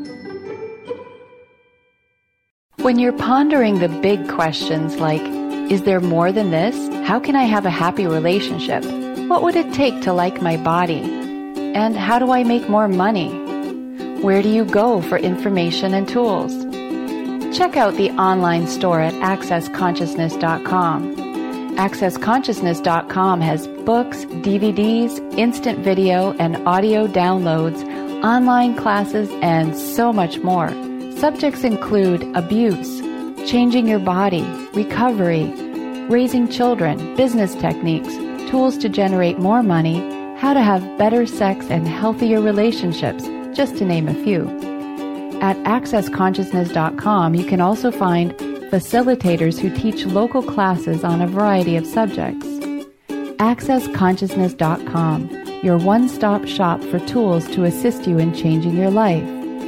Speaker 15: When you're pondering the big questions like, is there more than this? How can I have a happy relationship? What would it take to like my body? And how do I make more money? Where do you go for information and tools? Check out the online store at access consciousness dot com. access consciousness dot com has books, D V Ds, instant video and audio downloads, online classes, and so much more. Subjects include abuse, changing your body, recovery, raising children, business techniques, tools to generate more money, how to have better sex and healthier relationships, just to name a few. At access consciousness dot com, you can also find facilitators who teach local classes on a variety of subjects. access consciousness dot com, your one-stop shop for tools to assist you in changing your life.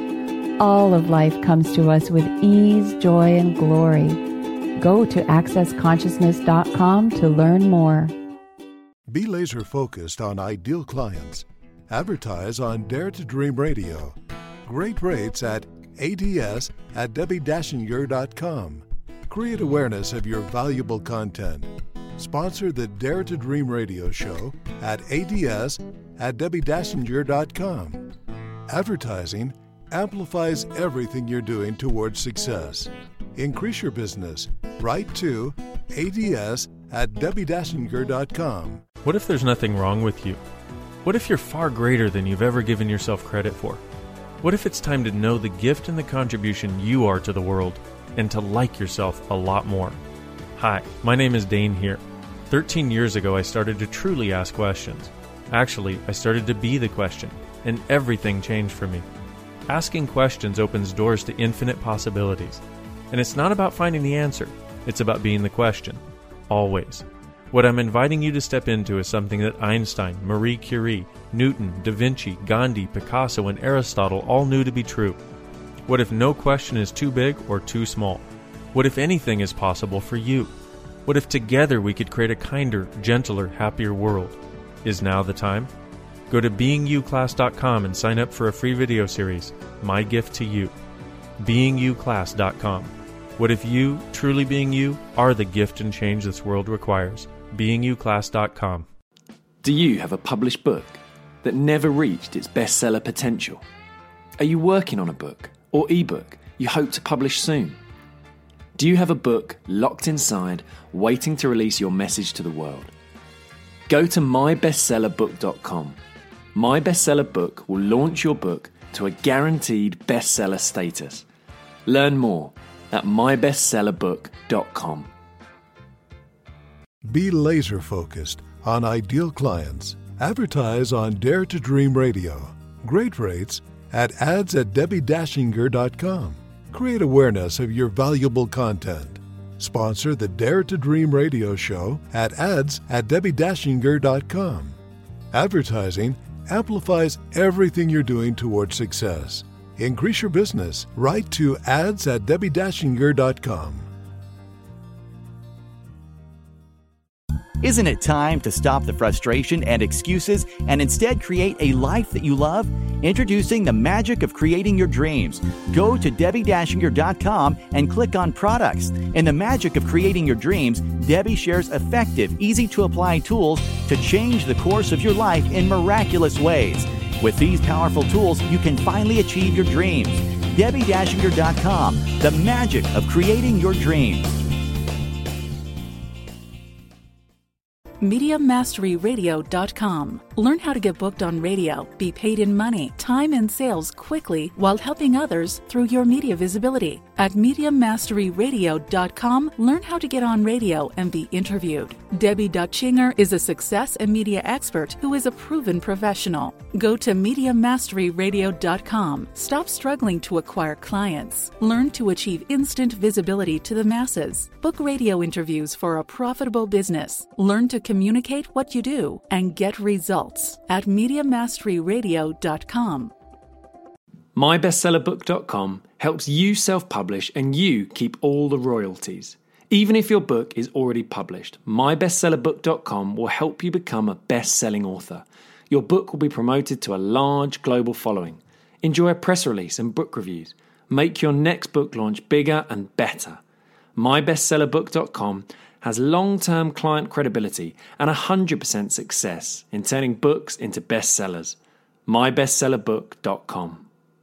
Speaker 15: All of life comes to us with ease, joy, and glory. Go to access consciousness dot com to learn more.
Speaker 8: Be laser focused on ideal clients. Advertise on Dare to Dream Radio. Great rates at ads at debbie dachinger dot com. Create awareness of your valuable content. Sponsor the Dare to Dream Radio show at ads at debbie dachinger dot com. Advertising amplifies everything you're doing towards success. Increase your business. Write to ads at debbie dachinger dot com.
Speaker 7: What if there's nothing wrong with you? What if you're far greater than you've ever given yourself credit for? What if it's time to know the gift and the contribution you are to the world and to like yourself a lot more? Hi, my name is Dane here. thirteen years ago, I started to truly ask questions. Actually, I started to be the question, and everything changed for me. Asking questions opens doors to infinite possibilities. And it's not about finding the answer. It's about being the question. Always. What I'm inviting you to step into is something that Einstein, Marie Curie, Newton, Da Vinci, Gandhi, Picasso, and Aristotle all knew to be true. What if no question is too big or too small? What if anything is possible for you? What if together we could create a kinder, gentler, happier world? Is now the time? Go to being you class dot com and sign up for a free video series, My Gift to You. being you class dot com. What if you, truly being you, are the gift and change this world requires? being you class dot com.
Speaker 9: Do you have a published book that never reached its bestseller potential? Are you working on a book or ebook you hope to publish soon? Do you have a book locked inside, waiting to release your message to the world? Go to my bestseller book dot com. My Bestseller Book will launch your book to a guaranteed bestseller status. Learn more at my bestseller book dot com.
Speaker 8: Be laser focused on ideal clients. Advertise on Dare to Dream Radio. Great rates at ads at debbie dachinger dot com. Create awareness of your valuable content. Sponsor the Dare to Dream Radio show at ads at debbie dachinger dot com. Advertising amplifies everything you're doing towards success. Increase your business. Write to ads at debbie dachinger dot com.
Speaker 10: Isn't it time to stop the frustration and excuses and instead create a life that you love? Introducing the magic of creating your dreams. Go to debbie dachinger dot com and click on products. In the magic of creating your dreams, Debbie shares effective, easy-to-apply tools to change the course of your life in miraculous ways. With these powerful tools, you can finally achieve your dreams. debbie dachinger dot com, the magic of creating your dreams.
Speaker 11: media mastery radio dot com. Learn how to get booked on radio, be paid in money, time, and sales quickly while helping others through your media visibility. At media mastery radio dot com, learn how to get on radio and be interviewed. Debbie Dachinger is a success and media expert who is a proven professional. Go to media mastery radio dot com. Stop struggling to acquire clients. Learn to achieve instant visibility to the masses. Book radio interviews for a profitable business. Learn to communicate what you do and get results at media mastery radio dot com.
Speaker 9: my bestseller book dot com helps you self-publish and you keep all the royalties. Even if your book is already published, my bestseller book dot com will help you become a best-selling author. Your book will be promoted to a large global following. Enjoy a press release and book reviews. Make your next book launch bigger and better. my bestseller book dot com has long-term client credibility and one hundred percent success in turning books into bestsellers. my bestseller book dot com.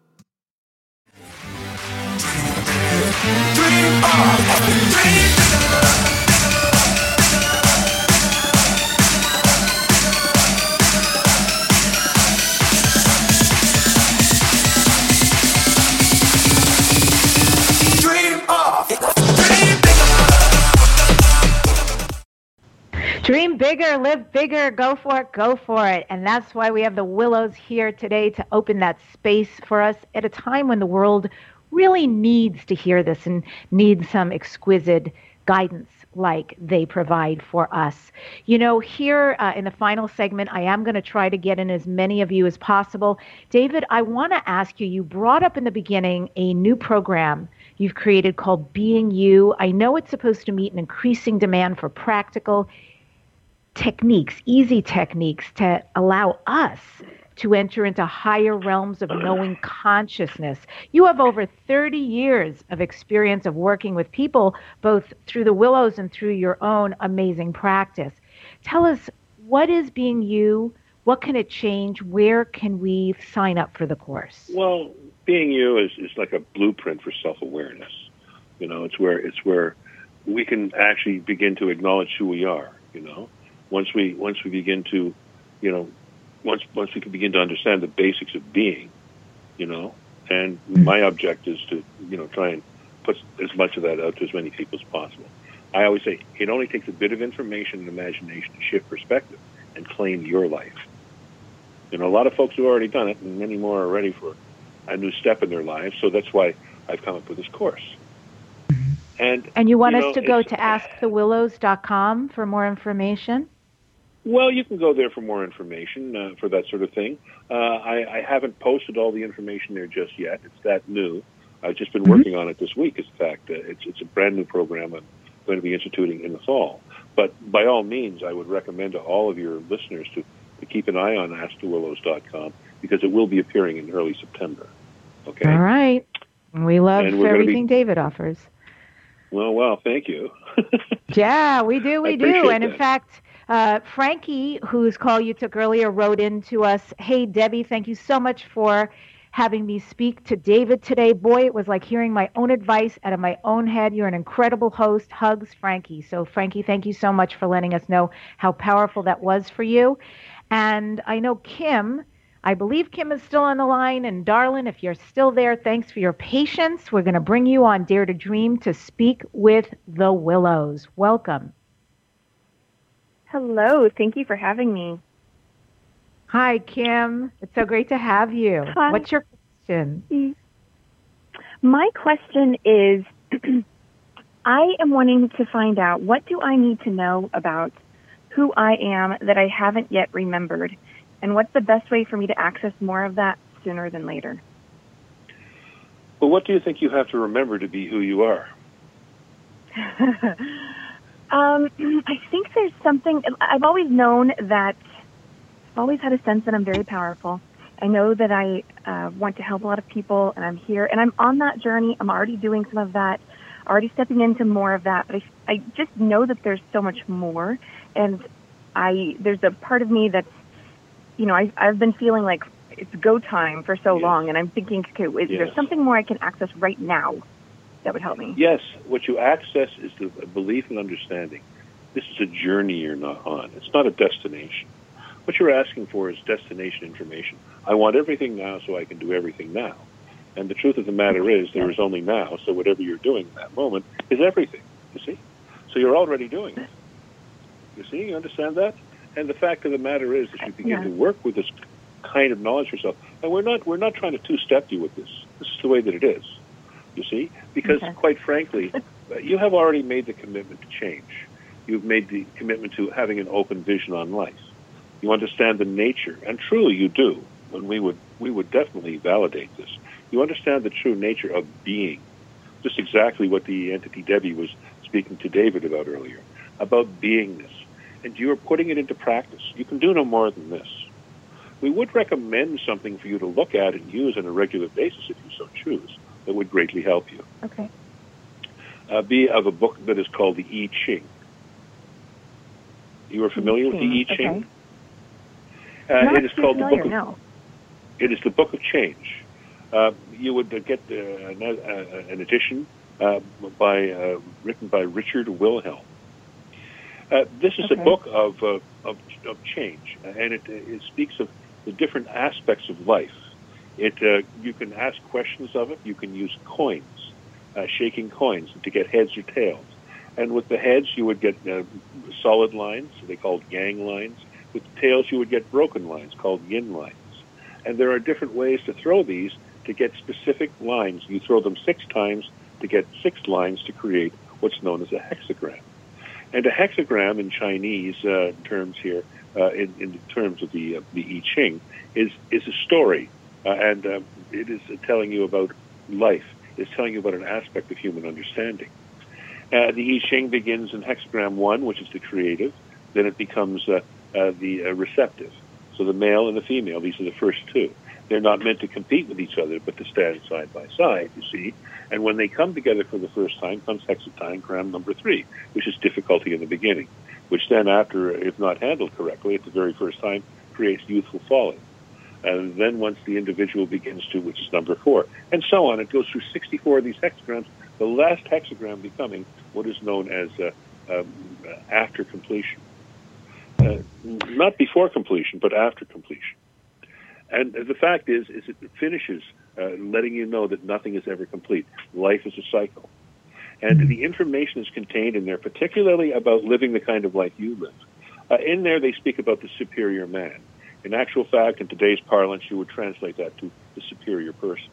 Speaker 3: Dream bigger, live bigger, go for it, go for it. And that's why we have the Willows here today to open that space for us at a time when the world really needs to hear this and needs some exquisite guidance like they provide for us. You know, here uh, in the final segment, I am going to try to get in as many of you as possible. David, I want to ask you, you brought up in the beginning a new program you've created called Being You. I know it's supposed to meet an increasing demand for practical techniques, easy techniques to allow us to enter into higher realms of knowing consciousness. You have over thirty years of experience of working with people, both through the Willows and through your own amazing practice. Tell us, what is Being You? What can it change? Where can we sign up for the course?
Speaker 4: Well, Being You is, is like a blueprint for self-awareness. You know, it's where it's where we can actually begin to acknowledge who we are, you know. Once we once we begin to, you know, once once we can begin to understand the basics of being, you know, and my object is to, you know, try and put as much of that out to as many people as possible. I always say it only takes a bit of information and imagination to shift perspective and claim your life. You know, a lot of folks have already done it, and many more are ready for a new step in their lives. So that's why I've come up with this course. And
Speaker 3: and you want
Speaker 4: you
Speaker 3: us
Speaker 4: know,
Speaker 3: to go to ask the willows dot com for more information?
Speaker 4: Well, you can go there for more information uh, for that sort of thing. Uh, I, I haven't posted all the information there just yet. It's that new. I've just been working on it this week. As a fact, uh, it's it's a brand new program I'm going to be instituting in the fall. But by all means, I would recommend to all of your listeners to, to keep an eye on ask the willows dot com because it will be appearing in early September. Okay.
Speaker 3: All right. We love everything be, David offers.
Speaker 4: Well, well, thank you.
Speaker 3: Yeah, we do, we do. And
Speaker 4: that.
Speaker 3: in fact, uh, Frankie, whose call you took earlier, wrote in to us, "Hey, Debbie, thank you so much for having me speak to David today. Boy, it was like hearing my own advice out of my own head. You're an incredible host. Hugs, Frankie." So, Frankie, thank you so much for letting us know how powerful that was for you. And I know Kim, I believe Kim is still on the line. And darling, if you're still there, thanks for your patience. We're going to bring you on Dare to Dream to speak with the Willows. Welcome.
Speaker 16: Hello. Thank you for having me.
Speaker 3: Hi, Kim. It's so great to have you.
Speaker 16: Hi.
Speaker 3: What's your question?
Speaker 16: My question is, I am wanting to find out, what do I need to know about who I am that I haven't yet remembered? And what's the best way for me to access more of that sooner than later?
Speaker 4: Well, what do you think you have to remember to be who you are?
Speaker 16: um, I think there's something, I've always known that, I've always had a sense that I'm very powerful. I know that I uh, want to help a lot of people, and I'm here, and I'm on that journey. I'm already doing some of that, already stepping into more of that. But I, I just know that there's so much more, and I there's a part of me that's, you know, I, I've been feeling like it's go time for so yes. long, and I'm thinking, okay, is yes. there something more I can access right now that would help me?
Speaker 4: Yes. What you access is the belief and understanding. This is a journey you're not on. It's not a destination. What you're asking for is destination information. I want everything now so I can do everything now. And the truth of the matter is there is only now, so whatever you're doing in that moment is everything, you see? So you're already doing it. You see? You understand that? And the fact of the matter is that you begin yeah. to work with this kind of knowledge yourself. And we're not we're not trying to two-step you with this. This is the way that it is, you see? Because, okay. quite frankly, you have already made the commitment to change. you've made the commitment to having an open vision on life. You understand the nature, and truly you do, and we would, we would definitely validate this. You understand the true nature of being, just exactly what the entity Debbie was speaking to David about earlier, about beingness. And you are putting it into practice. You can do no more than this. We would recommend something for you to look at and use on a regular basis if you so choose. That would greatly help you.
Speaker 16: Okay.
Speaker 4: Uh, be of a book that is called the I Ching. You are familiar with the I Ching?
Speaker 16: Okay.
Speaker 4: Uh,
Speaker 16: Not
Speaker 4: it is called
Speaker 16: familiar,
Speaker 4: the book. Of,
Speaker 16: no.
Speaker 4: It is the Book of Change. Uh, you would uh, get uh, an, uh, an edition uh, by uh, written by Richard Wilhelm. Uh, this is
Speaker 16: Okay.
Speaker 4: a book of, uh, of of change, and it it speaks of the different aspects of life. It uh, you can ask questions of it. You can use coins, uh, shaking coins to get heads or tails. And with the heads, you would get uh, solid lines, they called yang lines. With the tails, you would get broken lines called yin lines. And there are different ways to throw these to get specific lines. You throw them six times to get six lines to create what's known as a hexagram. And a hexagram in Chinese uh, terms here, uh, in, in terms of the uh, the I Ching, is is a story, uh, and uh, it is uh, telling you about life. It's telling you about an aspect of human understanding. Uh, the I Ching begins in hexagram one, which is the creative. Then it becomes uh, uh, the uh, receptive. So the male and the female, these are the first two. They're not meant to compete with each other, but to stand side by side, you see. And when they come together for the first time comes hexagram number three, which is difficulty in the beginning, which then after, if not handled correctly, at the very first time, creates youthful folly. And then once the individual begins to, which is number four, and so on, it goes through sixty-four of these hexagrams, the last hexagram becoming what is known as uh, um, after completion. Uh, not before completion, but after completion. And the fact is, is it finishes uh, letting you know that nothing is ever complete. Life is a cycle. And the information is contained in there, particularly about living the kind of life you live. Uh, in there, they speak about the superior man. In actual fact, in today's parlance, you would translate that to the superior person.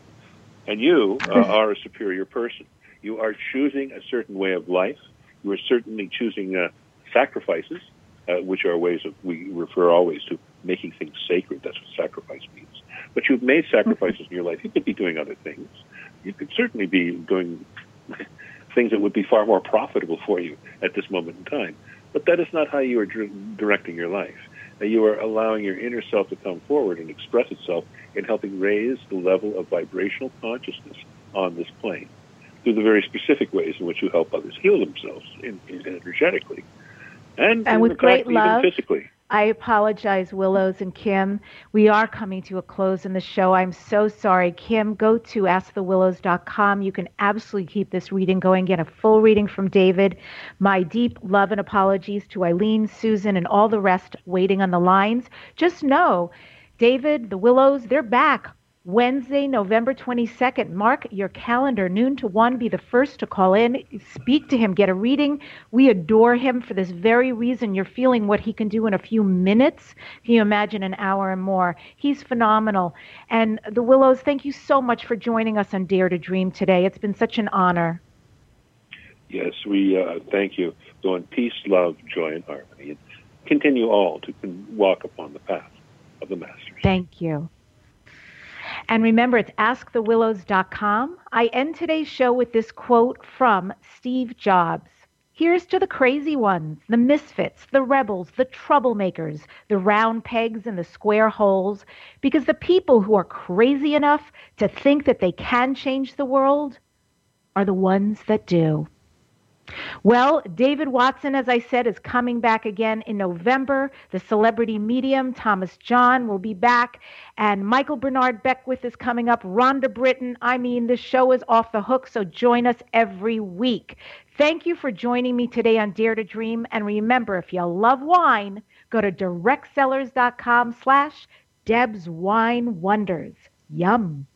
Speaker 4: And you uh, are a superior person. You are choosing a certain way of life. You are certainly choosing uh, sacrifices, uh, which are ways of, we refer always to making things sacred. That's what sacrifice means. But you've made sacrifices in your life. You could be doing other things. You could certainly be doing things that would be far more profitable for you at this moment in time. But that is not how you are dir- directing your life. Uh, you are allowing your inner self to come forward and express itself in helping raise the level of vibrational consciousness on this plane through the very specific ways in which you help others heal themselves in, in energetically and,
Speaker 3: and with
Speaker 4: in
Speaker 3: great
Speaker 4: fact,
Speaker 3: love.
Speaker 4: even physically.
Speaker 3: I apologize, Willows and Kim. We are coming to a close in the show. I'm so sorry. Kim, go to ask the willows dot com. You can absolutely keep this reading going. Get a full reading from David. My deep love and apologies to Eileen, Susan, and all the rest waiting on the lines. Just know, David, the Willows, they're back Wednesday, November twenty-second. Mark your calendar, noon to one. Be the first to call in. Speak to him. Get a reading. We adore him for this very reason. You're feeling what he can do in a few minutes. Can you imagine an hour and more? He's phenomenal. And the Willows, thank you so much for joining us on Dare to Dream today. It's been such an honor.
Speaker 4: Yes, we uh, thank you. Go in peace, love, joy, and harmony. And continue all to walk upon the path of the Masters.
Speaker 3: Thank you. And remember, it's ask the willows dot com. I end today's show with this quote from Steve Jobs. Here's to the crazy ones, the misfits, the rebels, the troublemakers, the round pegs and the square holes, because the people who are crazy enough to think that they can change the world are the ones that do. Well, David Watson, as I said, is coming back again in November. The celebrity medium, Thomas John, will be back. And Michael Bernard Beckwith is coming up. Rhonda Britton. I mean, the show is off the hook, so join us every week. Thank you for joining me today on Dare to Dream. And remember, if you love wine, go to directsellers.com slash Deb's Wine Wonders. Yum.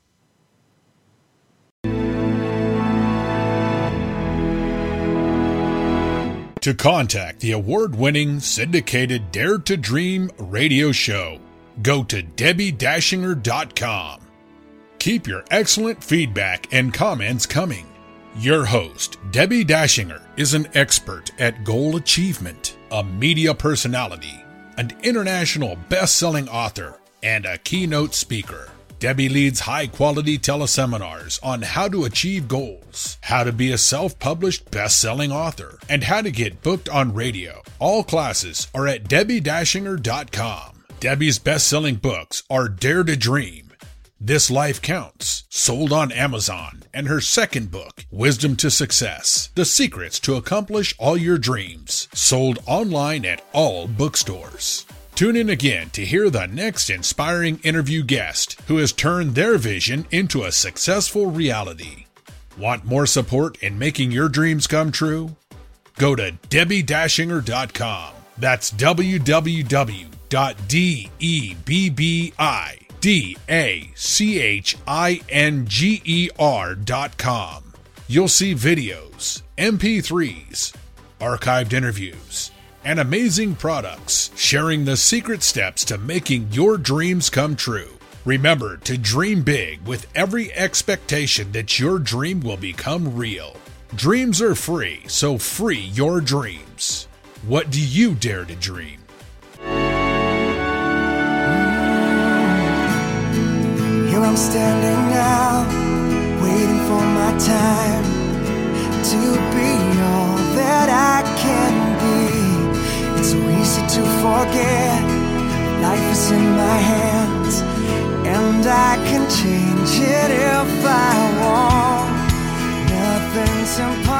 Speaker 17: To contact the award-winning syndicated Dare to Dream radio show, go to debbie dashinger dot com. Keep your excellent feedback and comments coming. Your host, Debbie Dashinger, is an expert at goal achievement, a media personality, an international best-selling author, and a keynote speaker. Debbie leads high-quality teleseminars on how to achieve goals, how to be a self-published best-selling author, and how to get booked on radio. All classes are at debbie dashinger dot com. Debbie's best-selling books are Dare to Dream, This Life Counts, sold on Amazon, and her second book, Wisdom to Success, The Secrets to Accomplish All Your Dreams, sold online at all bookstores. Tune in again to hear the next inspiring interview guest who has turned their vision into a successful reality. Want more support in making your dreams come true? Go to debbie dashinger dot com. That's w w w dot debbie D A C H I N G E R dot com. You'll see videos, M P threes, archived interviews, and amazing products sharing the secret steps to making your dreams come true. Remember to dream big with every expectation that your dream will become real. Dreams are free, so free your dreams. What do you dare to dream?
Speaker 18: Here I'm standing now, waiting for my time to be all that I can be. It's so easy to forget, life is in my hands, and I can change it if I want. Nothing's impossible.